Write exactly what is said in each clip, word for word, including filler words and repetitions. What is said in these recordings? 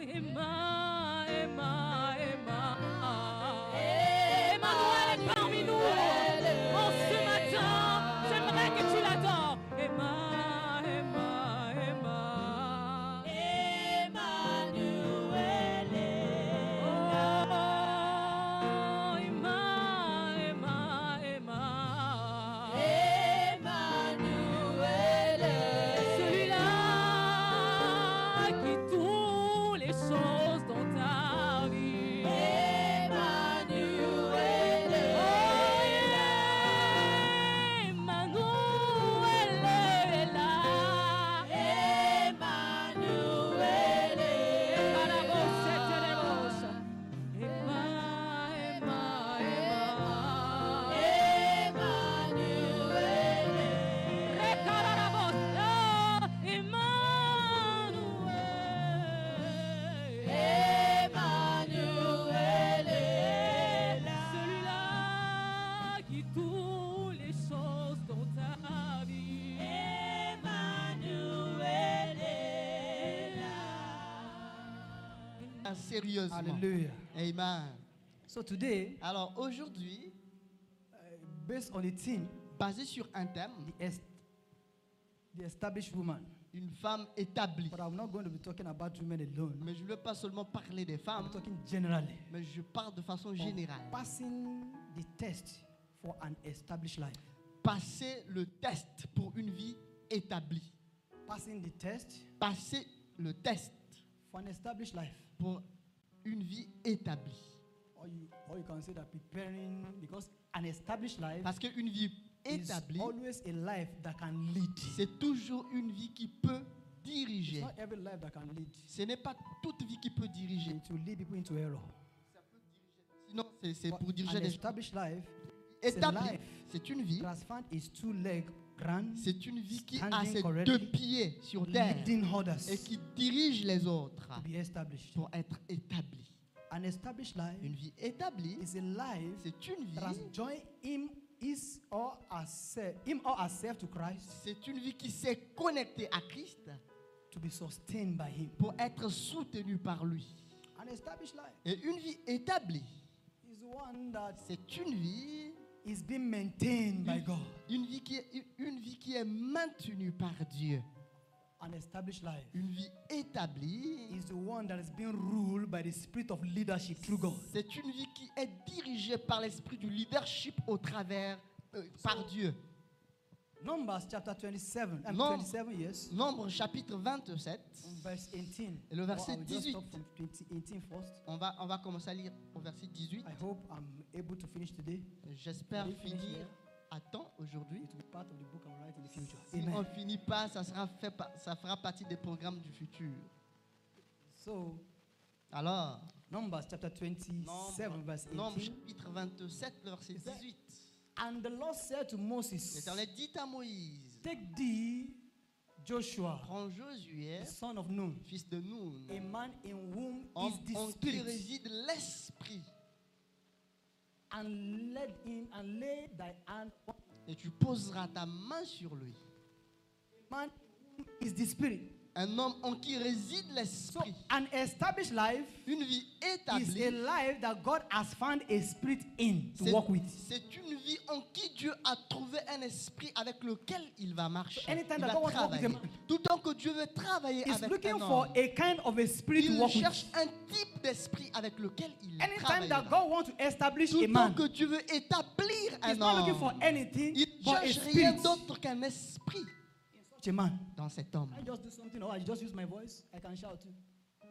Emma, Emma, Emma. Emmanuel est parmi nous. En ce matin, j'aimerais que tu l'adores. Emma, Emma, Emma. Emmanuel est là. Oh, Emma, Emma, Emma. Emmanuel est celui-là qui tous les choses dans ta vie. Emmanuel est là. Emmanuel est là. Emmanuel est là. La bosse et les bosses. Emma, Emma, Emma. Emmanuel est là. Recala la bosse. Emmanuel. Emmanuel est là. Celui-là qui tous les choses dans ta vie. Emmanuel est là. Sérieusement. Hallelujah. Amen. So today, Alors aujourd'hui, uh, based on the theme, basé sur un thème, the, est- the established woman, une femme établie. but I'm not going to be talking about women alone. Mais je ne veux pas seulement parler des I'm femmes, talking generally. mais je parle de façon On générale. passing the test for an established life. Passer le test pour une vie établie. Passing the test Passer le test for an established life. pour une vie établie. Or you, or you can say that preparing, because an established life Parce qu'une vie is établie, always a life that can lead. c'est toujours une vie qui peut It's diriger. not every life that can lead. Ce n'est pas toute vie qui peut diriger. It will lead people into error. Sinon, c'est c'est But pour diriger an des gens. established life is a Établie, life c'est une vie. that has found its two leg ground, C'est une vie qui a standing ses correctly, deux pieds sur terre leading others et qui dirige les autres to be established. pour être établie. An established life Une vie établie, is a life c'est une that has vie, joined him, his or herself, him or herself to Christ c'est une vie qui s'est connectée à Christ to be sustained by him. pour être soutenue par lui. An established life Et une vie établie, is one that c'est une vie, is being maintained by God. une vie qui est, une vie qui est maintenue par Dieu. An established life Une vie établie, is the one that is being ruled by the spirit of leadership through God. c'est une vie qui est dirigée par l'esprit du leadership au travers, euh, par Dieu. Numbers chapter twenty-seven, um, Nom- twenty-seven, yes, Nombre chapitre vingt-sept, verse eighteen. Et le verset Or I will just dix-huit. stop from twenty eighteen first. on va, on va commencer à lire au verset dix-huit. I hope I'm able to finish today. J'espère Will you finish finir here? à temps aujourd'hui. It will be part of the book I will write in the future. Si on Amen. ne finit pas, ça, sera fait, pa- ça fera partie des programmes du futur. So, Alors, Numbers chapter twenty-seven, Nombre, verse Nombre eighteen. chapitre vingt-sept, le verset Is that- dix-huit. And the Lord said to Moses, L'Éternel dit à Moïse, take thee, Joshua, prends Josué, the son of Nun, fils de Nun, a man in whom homme is the en qui spirit, réside l'esprit, and led him and lay thy hand on et tu poseras ta main sur lui. a man in whom is the spirit. Un homme en qui réside So l'esprit. an established life Une vie is établie. a life that God has found a spirit in to C'est walk with. c'est une vie en qui Dieu a trouvé un esprit avec lequel il va marcher. So anytime Il that va God wants to work with travailler. a man, Tout le temps que Dieu veut travailler He's avec looking un for homme, a kind of a spirit to il walk cherche with. un type d'esprit avec lequel il Anytime travaillera. that God wants to establish Tout a le temps man, que Dieu veut établir He's un not looking for homme, anything il but ne a cherche rien spirit d'autre qu'un esprit in such a man. dans cet homme. I just do something, or I just use my voice. I can shout too.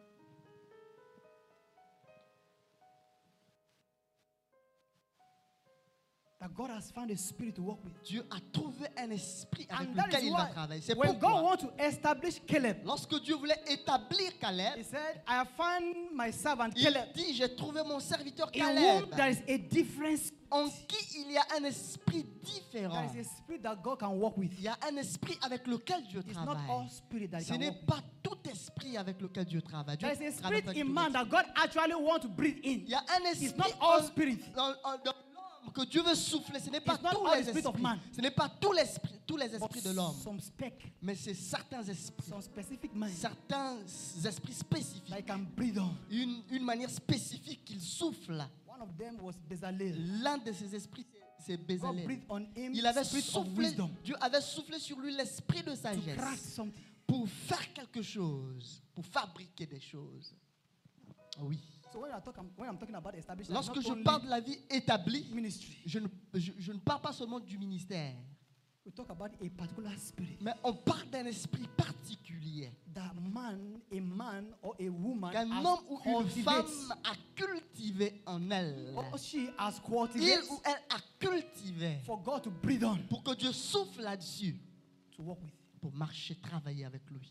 That God has found a spirit to work with. Dieu a trouvé un esprit avec And that lequel is il va why, travailler. C'est when God pourquoi, wants to establish Caleb, lorsque Dieu voulait établir He Caleb, said, I have found my servant il Caleb, dit, j'ai trouvé mon serviteur in whom Caleb, there is a difference. en qui il y a un esprit There différent. is a spirit that God can work with. Il y a un esprit avec lequel Dieu It's not travaille. all spirit that He Ce can n'est work with. pas tout esprit avec lequel Dieu travaille. Dieu There is a travaille spirit avec in tout man esprit. that God actually wants to breathe in. Il y a un It's esprit not all en- spirit. dans, en- dans l'homme que Dieu veut souffler, ce n'est pas It's not tous all les the spirit of esprits. man. Ce n'est pas tous les esprits, tous les but esprits de l'homme, some spec, mais c'est certains esprits, some specific minds certains esprits spécifiques, that I can breathe on. une, une manière spécifique qu'il souffle. One of them was Bezalel. L'un de ces esprits, c'est God Bezalel. breathed on him Il avait spirit of soufflé, wisdom Dieu avait soufflé sur lui l'esprit de to craft sagesse something. pour faire quelque chose, pour fabriquer des choses. Oui. So when, I talk, when I'm talking about establishment, Lorsque not je only parle de la vie établie, ministry, je ne, je, je ne parle pas seulement du ministère, we talk about a particular spirit. mais on parle d'un esprit particulier. That man, a man or a woman Qu'un has homme ou une cultivated, femme a cultivé en elle. or she has Il cultivated ou elle a cultivé for God to breathe on, pour que Dieu souffle là-dessus, to work with. pour marcher, travailler avec lui.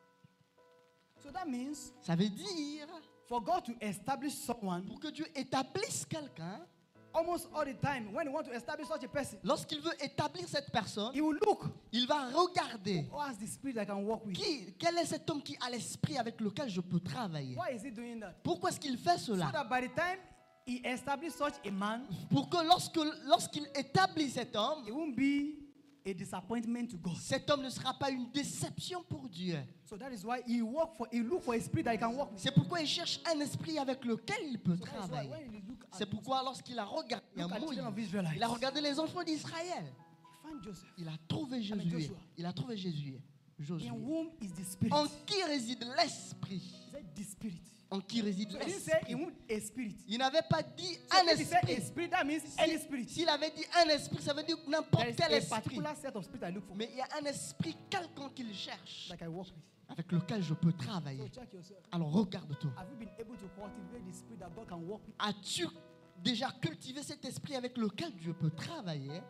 So that means Ça veut dire, for God to establish someone, pour que Dieu établisse quelqu'un, almost all the time, when he wants to establish such a person, lorsqu'il veut établir cette personne, he will look, il va regarder who has the spirit I can work with? qui, quel est cet homme qui a l'esprit avec lequel je peux travailler. Why is he doing that? Pourquoi est-ce qu'il fait So cela? that by the time he establishes such a man, Pour que lorsque, lorsqu'il établit cet homme, it won't be a disappointment to God. cet homme ne sera pas une déception pour Dieu. So that is why he work for, he look for a spirit that he can work with. C'est pourquoi il cherche un esprit avec lequel il peut So that is why travailler. when he look at, C'est pourquoi lorsqu'il a regardé look un at Moïse, children of Israelites, il a regardé les enfants d'Israël. he find Joseph, Il a trouvé mean, Jésus. Joshua. Il a trouvé Jésus. Josué. in whom is the spirit. En qui réside l'esprit? He said the spirit. En qui réside So he didn't say l'esprit? in whom a spirit. Il n'avait pas dit So un if he said a esprit. spirit, that means any spirit. Si- S'il avait dit un esprit, ça veut dire There n'importe is quel a esprit. particular set of spirit I look for, Mais il y a un esprit quelconque qu'il cherche, like I work with. avec lequel je peux So travailler. check yourself. Alors regarde-toi. Have you been able to cultivate the spirit that God can work with? As-tu déjà cultivé cet esprit avec lequel Dieu peut travailler?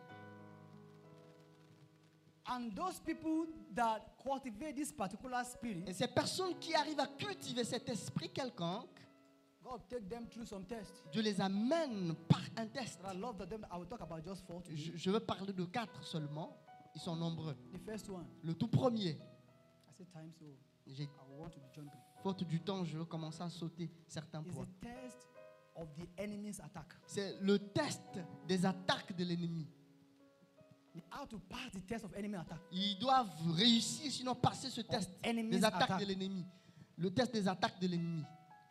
And those people that cultivate this particular spirit, Et ces personnes qui arrivent à cultiver cet esprit quelconque, God take them through some tests. Dieu les amène par un test. But I love that them. I will talk about just four today. Je, je veux parler de quatre seulement. Ils sont nombreux. The first one, Le tout premier, I said time, so j'ai- I want to be jumping. faute du temps, je veux commencer à sauter certains Is points. the test of the enemy's attack. C'est le test des attaques de l'ennemi. How to pass the test of enemy attack. Ils doivent réussir, sinon passer ce test enemy's des attaques attack. de l'ennemi. Le test des attaques de l'ennemi.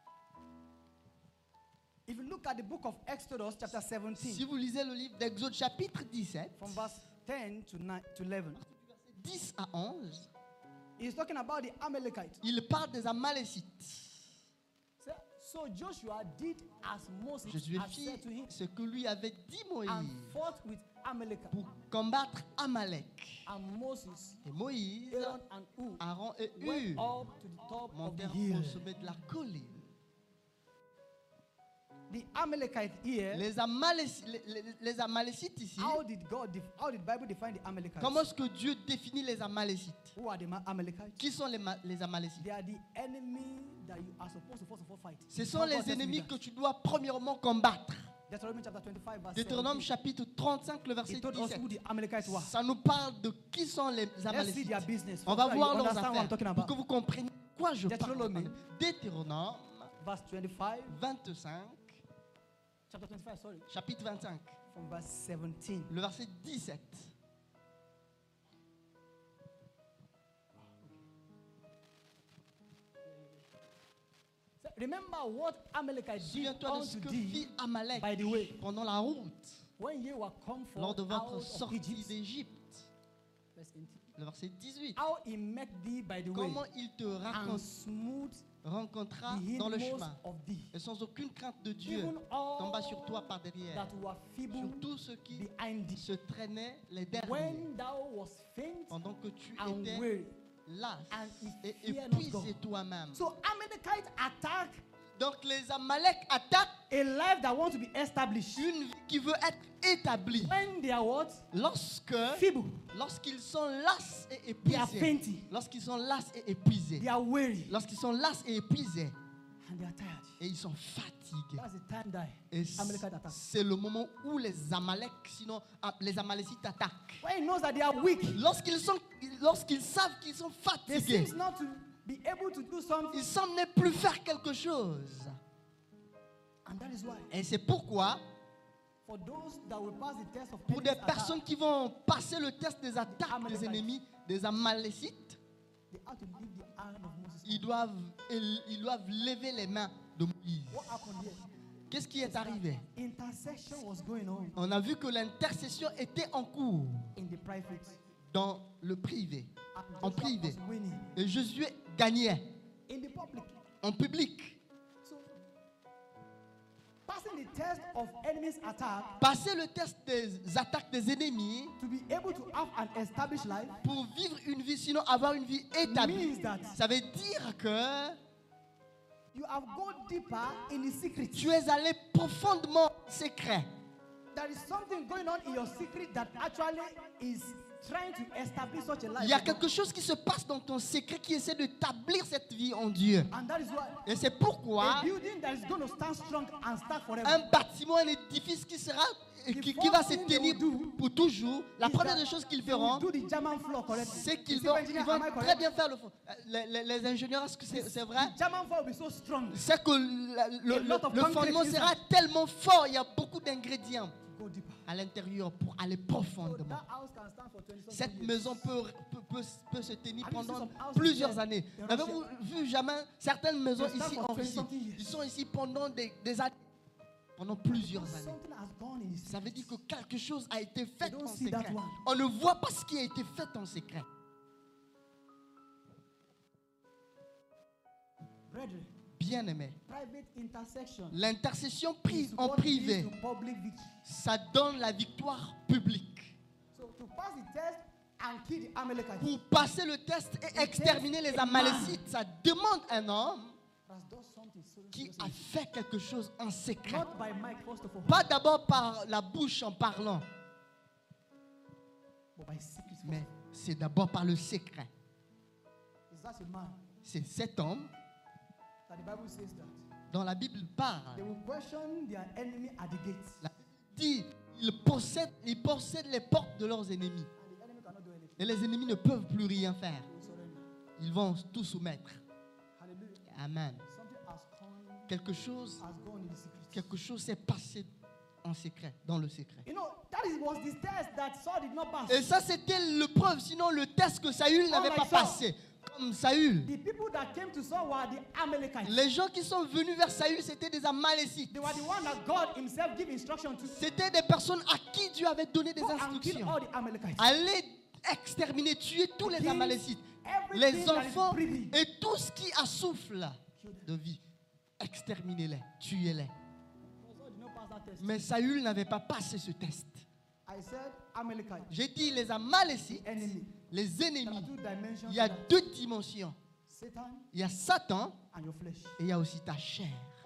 If you look at the book of Exodus, chapter seventeen, Si vous lisez le livre d'Exode chapitre dix-sept, from verse ten to nine to eleven, dix à onze, he's talking about the Amalekites. il parle des Amalécites. So, so Joshua did as Moses Josué had fit said to him ce que lui avait dit Moïse and fought with Amalek. pour combattre Amalek. And Moses, Et Moïse, Aaron, and Ur Aaron et went Hur up to the top of the montèrent hill. au sommet de la colline. The Amalekite here. Les, Amaléci- les, les- les Amalécites ici, How did God? Def- how did Bible define the Amalekites? comment est-ce que Dieu définit les Amalécites? Who are the Ma- Amalekites? Qui sont les, Ma- les Amalécites? They are the enemy that you are supposed to first of all fight. Ce How sont God les tells me ennemis that. que tu dois premièrement combattre. Deuteronomy chapter twenty-five, verse Deutéronome seventeen. chapitre trente-cinq, le verset He told us dix-sept. who the Amalekites were. Ça nous parle de qui sont les Let's see Amalécites. their business. On va so that voir you leurs understand what I'm talking affaires pour about. que vous compreniez de quoi je parle. Deutéronome. Deutéronome Verse twenty-five, vingt-cinq, chapter twenty-five, sorry, chapitre vingt-cinq, from verse seventeen. le verset dix-sept. So remember what Amalekites did Souviens-toi de ce unto que thee fit Amalek by the way, pendant la route, when ye were come lors forth de out votre of sortie Egypt. d'Égypte. Verse eighteen. Le verset dix-huit. How he met thee by the way Comment il te and raconte- smooth rencontra the dans le hindmost chemin, of thee. et sans aucune crainte de Dieu, Even tomba sur all toi par derrière, that were feeble sur tous ceux qui behind thee. se traînaient les derniers, When thou was faint pendant que tu and étais weary. las and et he feared not épuisé God. toi-même. So Amalekite attack Donc les Amalek attaquent a life that wants to be established. une vie qui veut être établie. When they are what? Lorsque, Feeble. lorsqu'ils sont las et They are épuisés, fainty. lorsqu'ils sont las et épuisés, They are weary. lorsqu'ils sont las et épuisés, And they are tired. et ils sont fatigués. That's the time that Et Amalekite attack. c'est le moment où les Amalek, sinon ah, les Amalécites attaquent. When he knows that they are weak, Lorsqu'ils sont, lorsqu'ils savent qu'ils sont they fatigués, seem not to be able to do something. ils semblent ne plus faire quelque chose. And that is why, Et c'est pourquoi, For those that will pass the test of Pour des enemies attack, personnes qui vont passer le test des attaques des Amalekites. ennemis, des Amalécites, they have to leave the iron of Moses. ils doivent, ils doivent lever les mains de Moïse. What happened here? Qu'est-ce qui est arrivé? Intercession was going on On a vu que l'intercession était en cours in the private. dans le privé, And en Joshua privé. was winning Et Josué gagnait in the public. en public. So, passing the test of enemies' attack Passer le test des attaques des ennemis to be able to have an established life pour vivre une vie, sinon avoir une vie établie. means that Ça veut dire que you have gone deeper in the secret. tu es allé profondément secret. There is something going on in your secret that actually is trying to establish such a life. Il y a quelque chose qui se passe dans ton secret qui essaie d'établir cette vie en Dieu. And that is why Et c'est a pourquoi building that is going to stand strong and start forever. un bâtiment, un édifice qui sera qui, qui va se tenir pour toujours, la is première that des choses qu'ils they will feront, do the German floor correctly. c'est qu'ils You see, vont, engineer, ils vont am I très correct? bien faire le fond. Les, les- les ingénieurs, est-ce que c'est c'est vrai? The German floor will be so strong. C'est que la- le, A le- lot of le concrete fondement inside. sera tellement fort, il y a beaucoup d'ingrédients Go deeper. à l'intérieur pour aller So profondément. that house can stand for twenty something Cette years. maison peut, peut, peut- peut se tenir Have you seen pendant some houses plusieurs here années. in Avez-vous vu jamais certaines maisons They stand ici for en Russie? twenty years. Ils sont ici pendant des, des années, pendant plusieurs années. Something has gone in the Ça veut secret. dire que quelque chose a été fait They don't en see that secret. one. On ne voit pas ce qui a été fait en secret. Brethren, Bien-aimé, private intersection l'intercession is prise en what privé, leads to public victory. ça donne la victoire publique. So to pass the test and kill the Amalekites, Pour passer le test et exterminer les Amalécites, ça demande un homme has done something so qui so- a fait quelque chose en secret. not by Mike first of all, Pas d'abord par la bouche en parlant, but by secret. first. mais c'est d'abord par le secret. Is that a man C'est cet homme that the Bible says that dont la Bible they parle. will question their enemy at the gates, La Bible dit, ils possèdent, ils possèdent les portes de leurs ennemis. and the enemy cannot do anything. Et les ennemis ne peuvent plus rien faire. They will surrender. Ils vont tout soumettre. Hallelujah. Amen. Something has come, Quelque chose, has gone in the secret. quelque chose s'est passé en secret, dans le secret. You know, that is was the test that Saul did not pass. Et ça, c'était l'épreuve, sinon le test que Saül n'avait like pas Saul. passé. Comme Saül. The people that came to Saul were the Amalekites. Les gens qui sont venus vers Saül, c'était des Amalécites. They were the one that God himself gave instruction to. C'était des personnes à qui Dieu avait donné des Go and kill instructions. all the Amalekites. Allez exterminer, tuer tous les Kills Amalécites, everything les that is enfants breathing. et tout ce qui a souffle de vie. Exterminez-les, tuez-les. Saul did not pass that test. Mais Saül n'avait pas passé ce test. I said Amalekite, J'ai dit les Amalécites, enemy. les There are ennemis. two dimensions. Il y a to that. deux dimensions. Satan Il y a Satan and your flesh. et il y a aussi ta chair.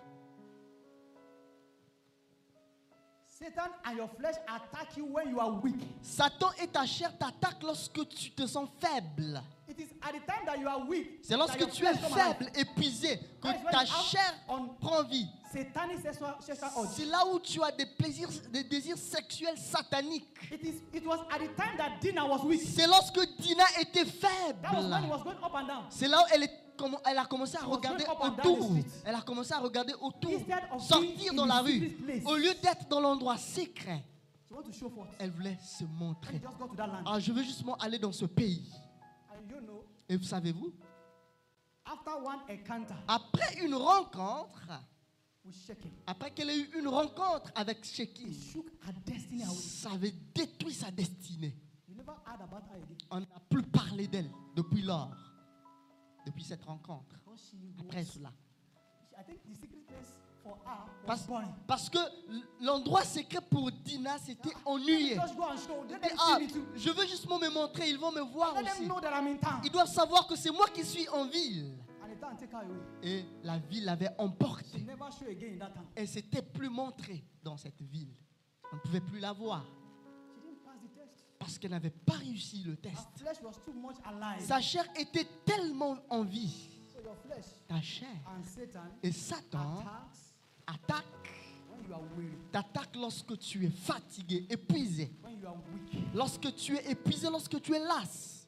Satan and your flesh attack you when you are weak. Satan et ta chair t'attaquent lorsque tu te sens faible. It is at the time that you are weak. C'est lorsque that your tu es flesh come alive. faible, épuisé, que That is when ta you have chair on prend vie. Satanic sexual, sexual urge. C'est là où tu as des plaisirs, des désirs sexuels sataniques. It is. It was at the time that Dinah was weak. C'est lorsque Dina était That was when it faible. was going up and down. C'est là où elle, est, comment- elle a commencé à She was regarder going up and down the autour. street. Elle a commencé à regarder autour. Instead of Sortir being dans in la the rue. secret place. Au lieu d'être dans l'endroit secret, She want to show forth. elle voulait se Let me montrer. just go to that land. Ah, je veux justement aller dans ce pays. And you know, Et vous savez-vous, after one encounter après une rencontre, with Shechem, après qu'elle ait eu une rencontre avec Shekim, it shook her destiny away. ça avait détruit sa destinée. You never heard about her again. On n'a plus parlé d'elle depuis lors, depuis cette rencontre. Because she Après was, cela. I think the secret place for her was Parce, boring. parce que l'endroit secret pour Dina, c'était ennuyé. Just go and show. Let Et, them ah, see me too. je veux justement me montrer, ils vont me voir Let them aussi. know that I'm in town. Ils doivent savoir que c'est moi qui suis en ville. And the town take her away. Et la ville l'avait She emportée. never show again in that town. Elle s'était plus montrée dans cette ville. On ne pouvait plus la voir She didn't pass the test. parce qu'elle n'avait pas réussi le Her test. flesh was too much alive. Sa chair était tellement en vie. So your flesh Ta chair and Satan et Satan attacks attaque, when you are weary, t'attaque lorsque tu es fatigué, épuisé. when you are weak. Lorsque tu es épuisé, lorsque tu es las.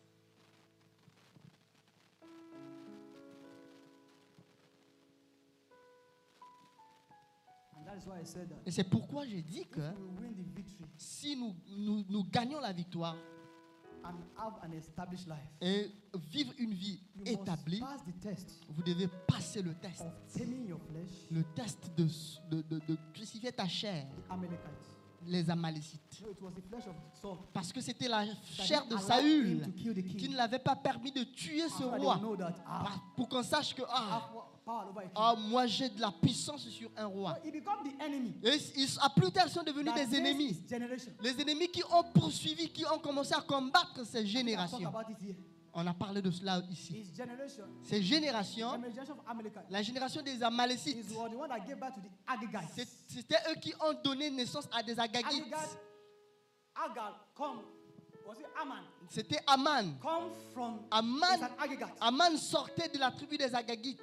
And That is why I said that. Et c'est pourquoi j'ai dit que If we win the victory si nous, nous, nous gagnons la victoire and have an established life, et vivre une vie you établie, must pass the test vous devez passer le test. of taming your flesh, Le test de, de, de, de crucifier ta chair, the Amalekites. les Amalécites. No, it was the flesh of Saul Parce que c'était la that chair de allowed him Saül to kill the qui king. ne l'avait pas permis de tuer ce So that they roi. will know that I Par- Pour qu'on sache que ah, have power over a king. ah, moi j'ai de la puissance sur un roi. So he become the enemy. Et ils, à plus tard, ils sont devenus That des makes ennemis. his generation. Les ennemis qui ont poursuivi, qui ont commencé à combattre ces We have talked générations. about it here. On a parlé de cela ici. His generation, Ces générations, the generation of Amalekites, la génération des Amalécites, is the one that gave birth to the Agagites. c'est- c'était eux qui ont donné naissance à des Agagites. Agagite, Agal, come, was it Aman? C'était Aman. Come from, Aman, is an Agagite. Aman sortait de la tribu des Agagites.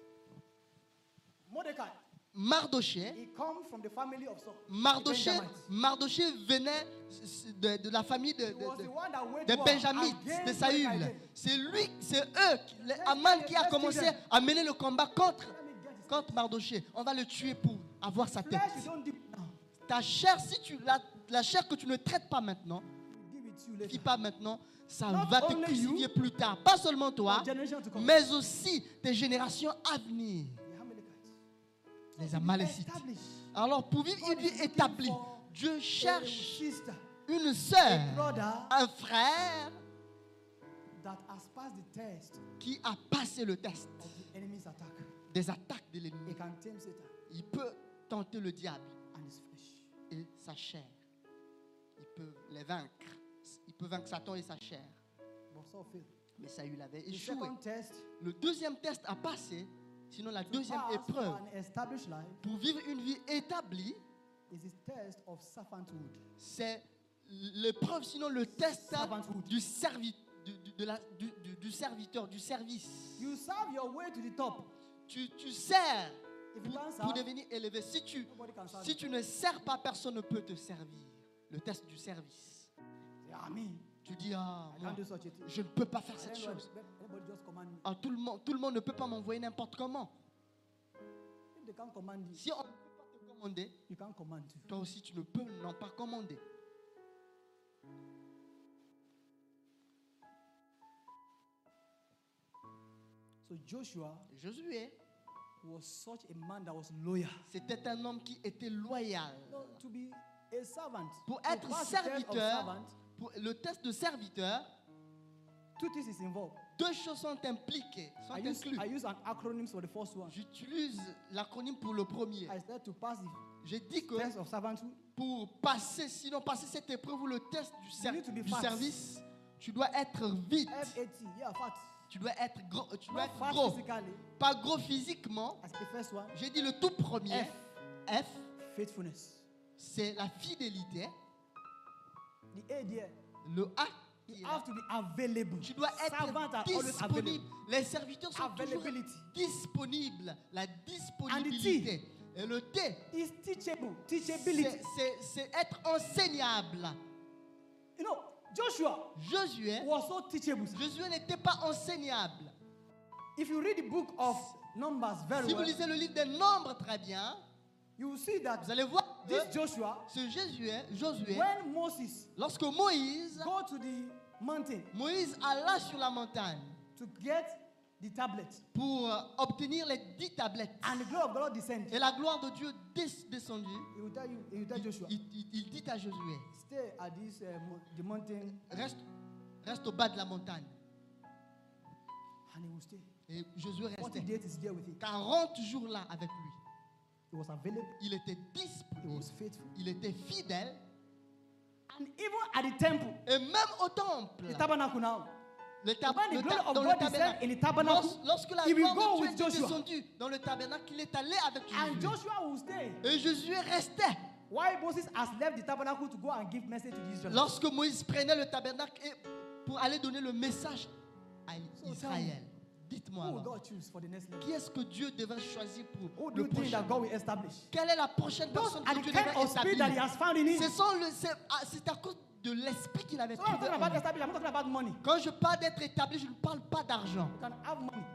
Mordecai, Mardoché, he come from the family of Saul. the Mardoché, Benjamites. Mardoché venait de, de la famille de, He was de, the de- one that waged des war Benjamites, against de Saül. Mordecai. C'est lui, c'est eux, les Aman qui a commencé à mener le combat contre, Let me get this. contre Mardoché. On va le tuer pour avoir sa tête. Flesh, you don't dip now. Ta chair, si tu la, la chair que tu ne traites pas maintenant, We'll give it to you ne later. pas maintenant, ça Not va te only crucifier you, plus tard. Pas seulement toi, Your generation to come. mais aussi tes générations à venir, The Amalekites. les To be Amalécites. established, Alors, pour vivre God une vie is looking établie, for Dieu a cherche sister, une a sœur, brother un frère that has passed the test qui a passé le test of the enemy's attack. des attaques de He l'ennemi. can tame Satan Il peut tenter le diable and his flesh. et sa chair. Il peut les vaincre. Il peut vaincre Satan et sa chair. But Saul failed. Mais Saül avait The échoué. second test Le deuxième test a passé. Sinon, la to deuxième pass for épreuve an established life pour vivre une vie établie, is the test of servanthood. c'est l'épreuve, sinon le test Servanthood. du, servi- du, du- de la- du- du- du serviteur, du service. You serve your way to the top. Tu, tu sers If you pour, can't pour serve, devenir élevé. Si tu, nobody can serve si you. tu ne sers pas, personne ne peut te servir. Le test du service. Say, ah, me, Tu dis, ah, I moi, can't do such a thing. je ne peux pas faire And cette then chose. anybody just command me. Ah, tout, le monde, tout le monde ne peut pas m'envoyer n'importe comment. If they can't command you, Si on ne peut pas te commander, you can't command too. toi aussi tu ne peux non pas commander. So Joshua Josué, was such a man that was loyal. c'était un homme qui était loyal. No, to be a servant, Pour to être pass the test of serviteur, servant, pour le test de serviteur, two things is involved. deux choses sont impliquées, sont I use, incluses. I use an acronym for the first one. J'utilise l'acronyme pour le premier. I said to pass the J'ai dit que test of servanthood, pour passer, sinon passer cette épreuve ou le test du, ser- need to be du fast. service, tu dois être vite. F A T, yeah, fat. Tu dois être gros. Tu dois Not être fat gros. physically, Pas gros physiquement. as the first one. J'ai dit le tout premier. F. F, Faithfulness. c'est la fidélité. The A there, Le A, you qui est là, have to be available. tu dois Servants être are always available. disponible. Les serviteurs sont toujours Availability. disponibles. La And the disponibilité. Et le T, Is teachable. Teachability. c'est- c'est c'est être enseignable. You know, Joshua Josué, was so teachable. Josué n'était pas enseignable. If you read the book of Numbers very Si vous well, lisez le livre des Nombres très bien, you will see that vous allez voir que this Joshua, ce Josué, Josué, when Moses lorsque Moïse, go to the mountain Moïse alla sur la montagne to get the tablet, pour euh, obtenir les dix tablettes, and the glory of God descended, et la gloire de Dieu des- descendue, he will tell you, he will tell il, Joshua, il- il- il dit à Josué, stay at this uh, mo- the mountain, reste, reste au bas de la montagne. and he will stay. Et Josué forty restait days is there with him. quarante jours là avec lui. He was available. Il était He disponible, was faithful. il était fidèle, And even at the temple, et même au temple, the tabernacle now, le tab- when the le glory ta- of dans le God tabernacle, descend in the tabernacle, Lors- lorsque la he will gloire go de Dieu with était Joshua. descendue dans le tabernacle, il est allé avec And Josué. Joshua will stay. Et Josué restait. Why Moses has left the tabernacle to go and give message to the Israelites. Lorsque Moïse prenait le tabernacle et pour aller donner le message à So Israël, dites-moi Who will alors, God choose for the next level? qui est-ce que Dieu devrait choisir pour Who do le you think prochain? that God will establish? Quelle est la prochaine Those personne are que the Dieu kind devrait of spirit that he établir? has found in him. Ce sont le- C'est ah, c'est à cause de l'esprit qu'il avait So when I'm trouvé. talking en about lui. establish, I'm not talking about money. Quand je parle d'être établi, je ne parle pas d'argent. You can have money.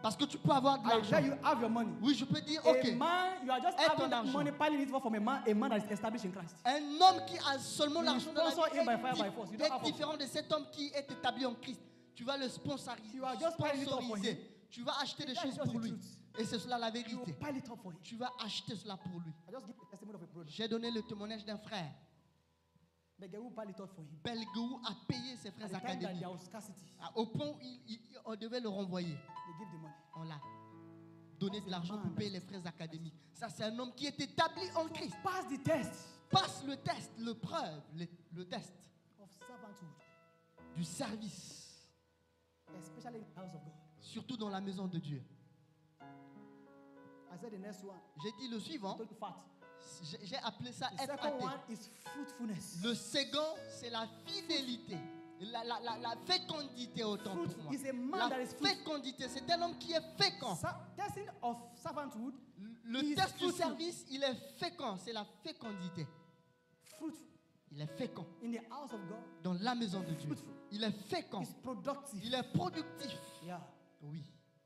Parce que tu peux avoir de I l'argent. let you have your money. Oui, je peux dire, A ok. man, you are just Aie having ton that argent. money piling it from a man, a man that is established in Christ. Un homme qui a seulement You l'argent dans la vie sponsor him by est, fire, di- by force. You don't est have a- différent de cet homme qui est établi en Christ. Tu vas le sponsoriser. You are just piling it up for sponsoriser. him. Tu vas acheter des That is choses just pour the lui. truth. Et c'est cela la You vérité. pile it up for him. Tu vas acheter cela pour lui. I just give the testimony of a brother. J'ai donné le témoignage d'un frère. The guy who pile it up for him. Belgou a payé ses At frères the time that académiques. there was scarcity, Ah, Au point où il- il- on devait le renvoyer. they give the money. On l'a donné de l'argent pour payer les frais académiques. Ça, c'est un homme qui est établi en Christ. Pass the test Passe le test, le preuve, le, le test of servanthood, du service, especially in the house of God. surtout dans la maison de Dieu. I said the next one, J'ai dit le suivant, don't fat. j'ai j'ai appelé ça The second F A T. one is fruitfulness. Le second, c'est la fidélité, la, la, la, la fécondité autant pour Fruit moi. is a man La that is fruit. fécondité, c'est un homme qui est fécond. Sa- testing of servanthood, Le he is test du fruitful. service, il est fécond, c'est la fécondité. fruitful Il est fécond in the house of God, dans la maison de Dieu. Fruitful. Il est fécond, is productive. il est productif. Yeah. Oui.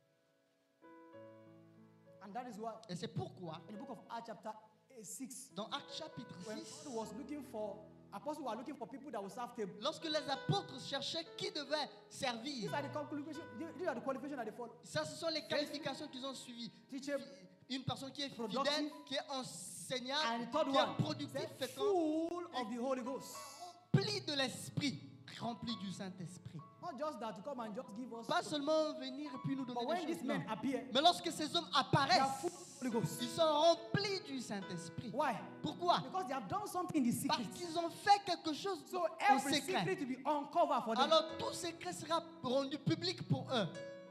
And that is why Et c'est pourquoi, in the book of Acts chapter six, dans Actes chapitre when six, God was looking for apostles were looking for people that will serve table. lorsque les apôtres cherchaient qui devait These servir, are the qualifications. These are the qualifications that they follow. ça, ce sont les qualifications qu'ils ont suivies. Teachable, Une personne qui est Productive. fidèle, qui est enseignante, and the third qui est one, productif, say, fécond, full of the Holy Ghost. rempli de l'esprit, rempli du Saint-Esprit. Not just that to come and just give us. Pas seulement venir et puis nous donner But when des these choses. men non. appear, Mais lorsque ces hommes they are apparaissent, full of the Holy Ghost. ils sont remplis du Saint-Esprit. Why? Pourquoi? Because they have done something in the Parce secret. qu'ils ont fait quelque chose So en every secret. secret to be uncovered for them. Alors tout secret sera rendu public pour eux.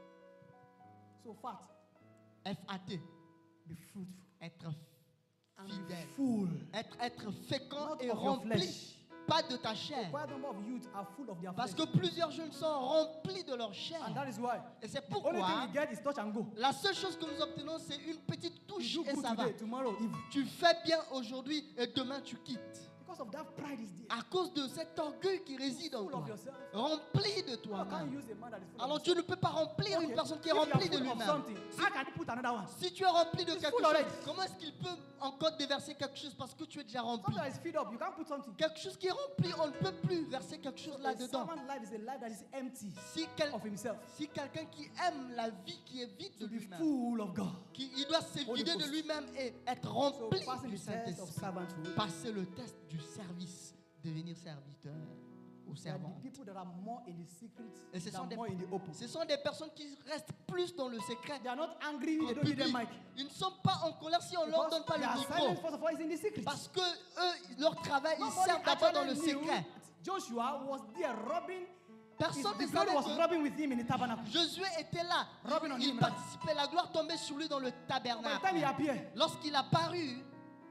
So fat, F A T, be fruitful être and be fidèle, full. être, être fécond Not et of your rempli, flesh. pas de ta chair. Quite a number of youth are full of their Parce flesh. que plusieurs jeunes sont remplis de leur chair. And that is why Et c'est the only thing pourquoi we get is touch and go. la seule chose que nous obtenons, c'est une petite touche You do et good ça va. today, tomorrow evil. Tu fais bien aujourd'hui et demain tu quittes. Because of that pride is there. À cause de cet orgueil qui réside en Full toi, of yourself. rempli de You can't toi-même. use a man that is full Alors of tu ne peux pas remplir Okay. une personne qui est If you are remplie de full of lui-même. something, how can you put another one? Si tu es rempli de It's quelque full chose, already. comment est-ce qu'il peut encore déverser quelque chose parce que tu es déjà rempli? Something that is filled up, you can't put something. Quelque chose qui est rempli, on ne peut plus verser quelque chose A là-dedans. servant life is a life that is empty Si, quel- of himself. si quelqu'un qui aime la vie qui est vide de To be lui-même, full of God. qui, il doit se Holy vider de Ghost. lui-même et être So rempli passing du the test of Saint-Esprit. servanthood, Passer le test du service, devenir serviteur ou there are servant. the people that are more in the secret Et ce sont, than des, more in the open. ce sont des personnes qui restent plus dans le secret. They are not angry, qu'en they don't need public. their mic. Ils ne sont pas en colère si on ne leur Because donne pas le their micro. silence, first of all, is in the secret. Parce que eux, leur travail, ils Nobody servent d'abord dans le actually knew secret. Joshua was there robbing. Personne The ne glory savait was que rubbing with him in the tabernacle. Josué était là. Rubbing on Il, il him, right? participait. La gloire tombait sur lui dans le By the time he tabernacle. appeared, Lorsqu'il a paru,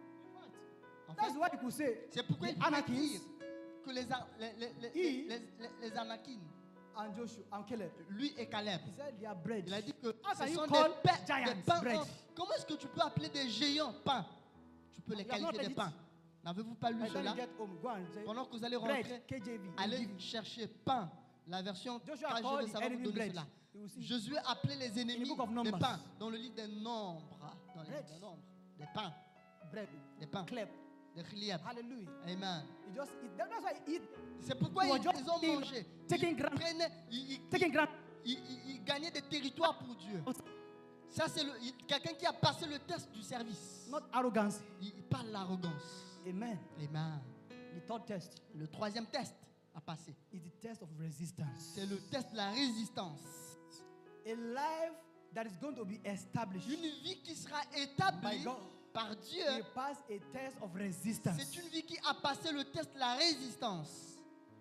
en fait, that's why you could say c'est pourquoi the il pouvait Anakims dire que les, An- les, les, les, He- les, les- les Anakim, and Joshua and Caleb, lui et Caleb, he said they are bread. il a dit que How ce can you sont des, call pains, giants des pains. bread? en- Comment est-ce que tu peux appeler des géants pains? Tu peux les You have not qualifier des read it. pains. N'avez-vous pas lu By the time cela? you get home, go and say Pendant que vous allez rentrer, bread, K J V. allez Give you. chercher pain. La version Joshua K J V, called the ça va vous enemy donner bread. cela. You will see. Josué appelait les ennemis book of des Numbers. pains. Dans le livre des nombres. Dans le livre Bread. des nombres. Des pains. Bread, Des pains. clap, Des chiliab. hallelujah. Amen. He just eat. That- That's why he eat. C'est pourquoi He ils, was just ils ont taking- mangé. taking Ils ground- prenaient, ils, ils- Taking grant. ils- ils- ils gagnaient des territoires pour Dieu. Ça, c'est le- il- quelqu'un qui a passé le test du service. Not arrogance. Il, il parle l'arrogance. Amen. Amen. The third test Le troisième test à passer, is the test of resistance. c'est le test de la résistance. A life that is going to be established Une vie qui sera by établie God par Dieu, will pass a test of resistance. c'est une vie qui a passé le test de la résistance.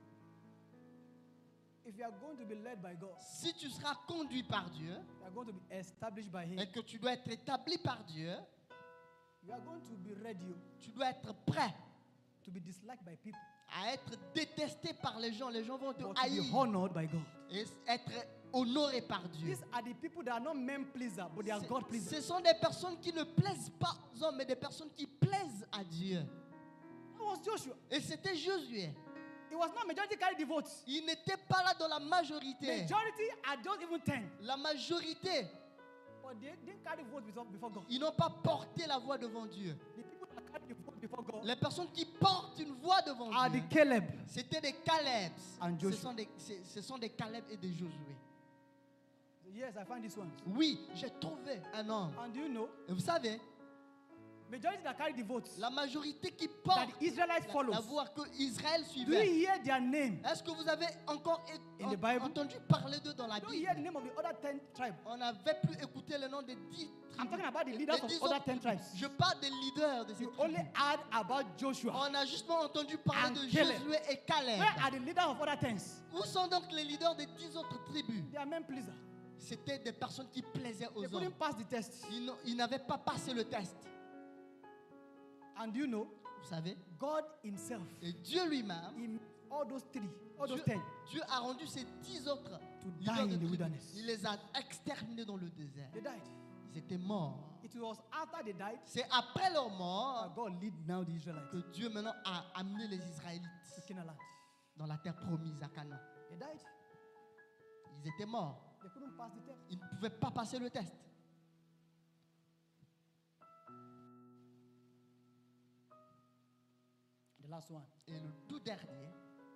If you are going to be led by God, Si tu seras conduit par Dieu you are going to be established by Him. et que tu dois être établi par Dieu, You are going to be ready tu dois être prêt to be disliked by people, à être détesté par les gens. Les gens vont te but to haïr be honored by God. et être honoré par Dieu. These are the people that are not men pleaser, but they are C'est- God pleaser. Ce sont des personnes qui ne plaisent pas aux hommes, mais des personnes qui plaisent à Dieu. It was Joshua. Et c'était Josué. It was not majority carry the votes. Il n'était pas là dans la majorité. Majority are just even ten. La majorité But they didn't carry vote before, before God. Ils n'ont pas porté la voix devant Dieu. The people that carry the vote before God Les personnes qui portent une voix devant are Dieu, the Caleb. c'était des Caleb. And Ce Joshua. sont des, c'est- ce sont des Caleb et des Josué. Yes, I find this one. Oui, j'ai trouvé un homme. And do you know, Et vous savez, majority that carry the votes la majorité qui that porte the Israelites la, follow. la voix que Israël Do you suivait, hear their name? est-ce que vous avez encore é- In the en- Bible? entendu parler d'eux dans la Do you hear the Bible? name of the other ten tribes? On n'avait plus écouté le nom des dix I'm talking tribus. about the Les leaders of dix other autres ten tribus. tribes. Je parle des leaders de ces You tribus. only heard about Joshua. On a justement entendu parler And de Caleb. Josué et Caleb. Where are the leaders of other tens? Où sont donc les leaders des dix autres tribus? They are men pleasers. C'était des personnes qui plaisaient They aux hommes. couldn't pass the test. Ils n'ont- ils n'avaient pas passé le test. And you know, Vous savez? God Himself, Et Dieu lui-même, He made all those three, all those Dieu, ten, Dieu a rendu ces dix autres to die leaders de in the tribus. wilderness. Il les a exterminés dans le désert. They died. Ils étaient morts. It was after they died C'est après leur that mort God lead now the Israelites que Dieu maintenant a amené les Israélites to Canaan. dans la terre promise à Canaan. They died. Ils étaient morts. They couldn't pass the test. Ils ne pouvaient pas passer le test. The last one Et le tout dernier,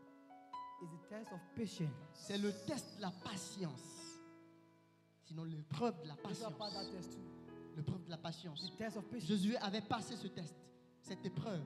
is the test of patience. c'est le test de la patience. Sinon, l'épreuve de la Joshua patience. passed that test too. L'épreuve de la patience. The test of patience. Josué avait passé ce test, cette épreuve.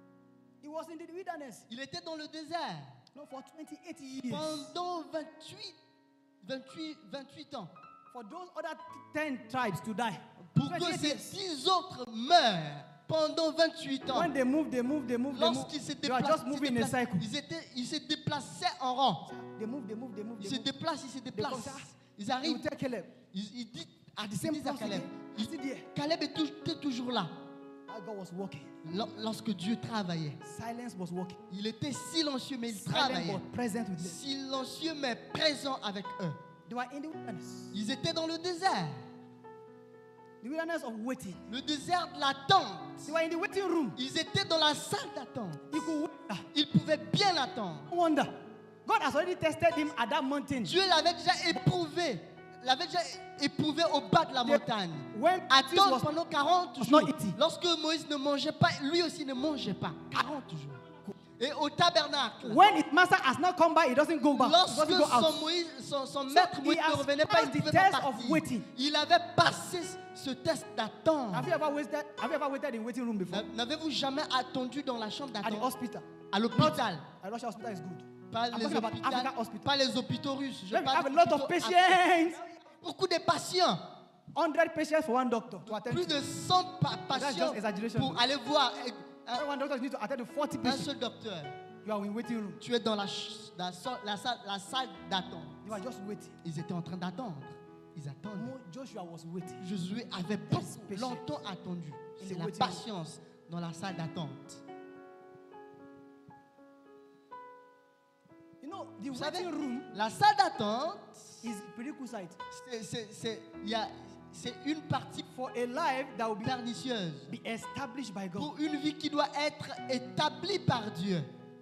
He was in the wilderness. Il était dans le désert No, for twenty-eight years. pendant vingt-huit, vingt-huit, vingt-huit ans. For those other ten tribes to die. Pour que twenty-eight ces years. dix autres meurent pendant vingt-huit ans. When they move, they move, they move, they move. Lorsqu'ils se They are déplacent, just ils se moving in a déplacent, cycle. ils, étaient, ils se déplaçaient en rang. They move, they move, they move, Ils they se move. déplacent, ils se They come, déplacent. say, ah, Ils They will arrivent. tell Caleb, Ils, ils disent, at the ils same disent à place Caleb. again, Ils- still there. Caleb est tou- était toujours là. How God was walking. Lors- Lorsque Dieu travaillait, Silence was walking. il était silencieux, mais il Silence travaillait. was present with them. Silencieux, mais présent avec eux. They were in the wilderness. Ils étaient dans le désert. The wilderness of waiting. Le désert de l'attente. They were in the waiting room. Ils étaient dans la salle d'attente. He could wait. Ah, Ils pouvaient bien attendre. no wonder. God has already tested him at that mountain. Dieu l'avait déjà éprouvé. L'avait déjà éprouvé au bas de la montagne. When Moses Attendre was pendant quarante was jours. not eating. Lorsque Moïse ne mangeait pas, lui aussi ne mangeait pas. quarante jours. Et au tabernacle, when his master has not come back, he doesn't go back. He lorsque doesn't go son, out. Moïse, son, son So maître he Moïse has ne revenait pas, il passed ne the pouvait pas test of partir. waiting. Il avait passé ce test d'attente. Have you ever waited? Have you ever waited in waiting room before? N'a- N'avez-vous jamais attendu dans la chambre At the d'attente hospital. à l'hôpital? I Russia hospital is good. Pas I'm les, talking about hôpitaux, African hospital. pas les hôpitaux russes. Je When we parle have a des lot of hôpitaux patients. Beaucoup de patients. Hundred patients for one doctor to attend Plus to. de cent pa- patients just exaggeration. pour aller voir eh, un, When one doctor needs to attend to forty un patients. seul docteur. You are in waiting room. Tu es dans la, ch- la, so- la salle, la salle d'attente. You are just waiting. Ils étaient en train d'attendre. Ils attendent. Mo- Joshua was waiting. Josué avait beaucoup patience. longtemps attendu. In C'est the la waiting room. patience dans la salle d'attente. You know, the Vous savez, waiting room la salle d'attente, is prerequisite c'est- c'est- c'est il y a- c'est une partie for a life that will be, pernicieuse. be established by God. Pour une vie qui doit être établie par Dieu.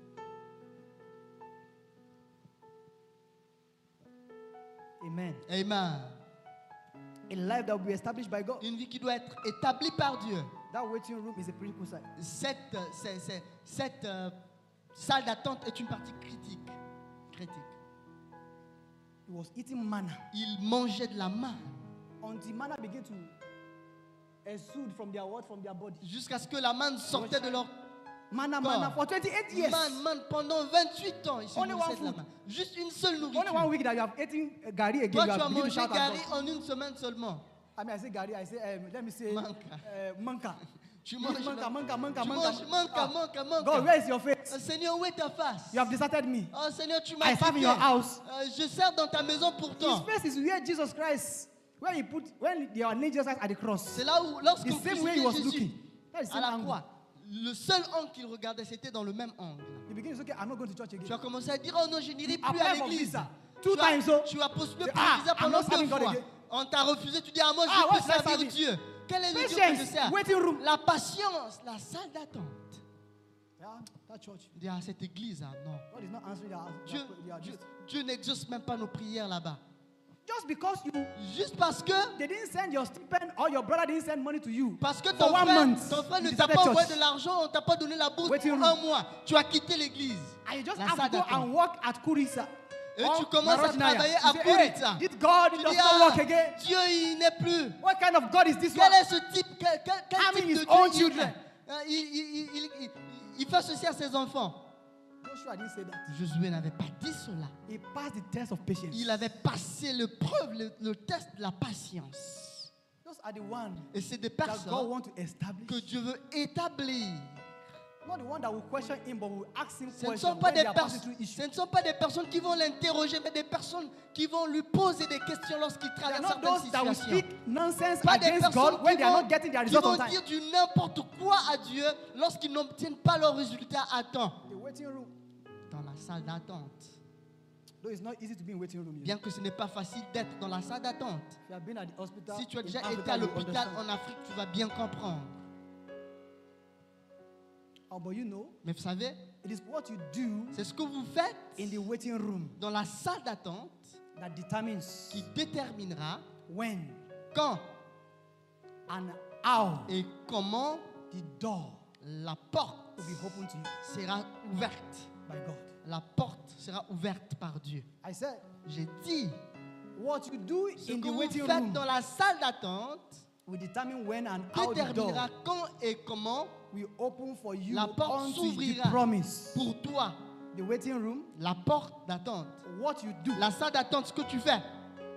Amen. Amen. A life that will be established by God. Une vie qui doit être établie par Dieu. That waiting room is a prerequisite. Cette, euh, c'est- c'est- cette euh, salle d'attente est une partie critique. critique. He was eating manna Ils mangeaient de la main until manna began to exude from their what from their body. jusqu'à ce que la manne sortait de leur Manna, corps. manna for twenty-eight years. Man, man, pendant vingt-huit ans, ils se Only one nourrissaient de la food. main. Juste une seule Only one nourriture. week that you have eaten uh, gari again, Toi, you tu as have begun to mangé shout at gari God. en une semaine seulement. I mean, I say gari, I say, um, let me say, Manka. uh, manka. Tu You manges eat manka, manka, manka, tu manka. manges manca, Ah. manca, manca. God, where is your face? Oh, Seigneur, où est ta face? You have deserted me. Oh Seigneur, tu I m'as serve in quitté. your house. Euh, je sers dans ta maison His pourtant. face is where Jesus Christ, when he put, when they are nailed Jesus Christ at the cross. C'est là où, lorsqu'on The same way he crucifiait was Jésus looking. That is the à same la angle. croix, le seul angle qu'il regardait, c'était dans le même angle. You begin to say, okay, I'm not going to church again. Tu as commencé à dire, oh non, je n'irai plus Apply à for l'église. visa. Two Tu as- times, oh. Tu as postulé Say, pour ah, le visa I'm pendant not serving deux God fois. again. On t'a refusé, tu dis, ah moi je Ah, peux what should I servir serve Dieu. Quel est le Dieu que je Patience, sers? waiting room. La patience, la salle d'attente. Yeah, that church. Il dit, ah, cette église, ah, non. God is not answering their, Dieu, their, their Dieu, this. Dieu n'exauce même pas nos prières là-bas. Just because you Juste parce que, they didn't send your stipend or your brother didn't send money to you. parce que For ton one frère, month, ton frère ne you t'a deserted pas envoyé church. de l'argent, on ne t'a pas donné la bourse Waiting pour room. un mois. Tu as quitté l'église. And you just La have salle to go d'attente. and work at Kurisa. Et or tu commences à Marojnaya. travailler You à say, hey, Kuritsa. this God Tu does dis, not ah, work again. Dieu, il n'est plus. What kind of God is this Quel one? est ce type? Quel, quel, quel Harming type his de Dieu own il est? children. Euh, il, il, il, il, il- il fait ceci à ses enfants. Joshua didn't say that. Josué n'avait pas dit cela. He passed the test of patience. Il avait passé le preuve, le, le test de la patience. Those are the ones Et c'est des that God personnes wants to establish. que Dieu veut établir. Not the one that will question him, but will ask him Ce ne, questions sont pas when des they are passing pers- through issues. ce ne sont pas des personnes qui vont l'interroger, mais des personnes qui vont lui poser des questions lorsqu'il They are traverse not certaines those that will situations. speak nonsense Pas des against personnes God when qui they are vont, not getting their qui result on vont time. dire du n'importe quoi à Dieu lorsqu'ils n'obtiennent pas leur résultat à temps. The waiting room, Dans la salle d'attente. though it's not easy to be in waiting room. You know. Bien que ce n'est pas facile d'être dans la salle d'attente. If you have been at the hospital, Si tu as in déjà Africa, été à you l'hôpital understand. en Afrique, tu vas bien comprendre. Oh, but you know, Mais vous savez, it is what you do c'est ce que vous faites in the waiting room dans la salle d'attente that determines qui déterminera when quand and how et comment the door la porte will be opened to you sera ouverte. by God. La porte sera ouverte par Dieu. I said, J'ai dit, what you do ce in que the vous waiting faites room dans la salle d'attente will determine when and how the déterminera door quand et comment will open for you la porte unto the s'ouvrira promise. pour toi. The waiting room, La porte d'attente. what you do La salle d'attente, ce que tu fais